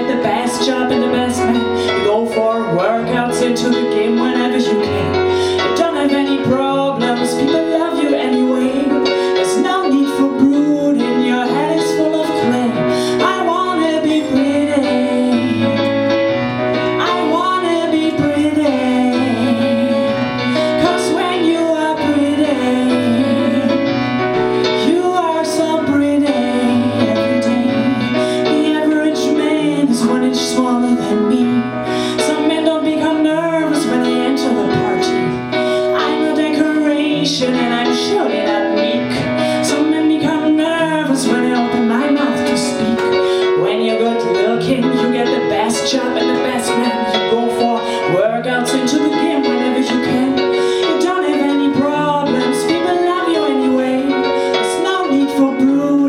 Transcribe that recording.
get the best job and the best man. You go for workouts into the game whenever you can. You don't have any problems, people love you anyway. There's no need for brooding, your head is full of clay. I wanna be pretty, I wanna be pretty, 'cause when you are pretty, you are so pretty every day. The average man is 1 inch smaller than me. Some men don't become nervous when they enter the party. I'm a decoration and I'm surely not meek. Some men become nervous when I open my mouth to speak. When you're good looking, you get the best job and the best man. You go for workouts into the gym whenever you can. You don't have any problems, people love you anyway. There's no need for brooding.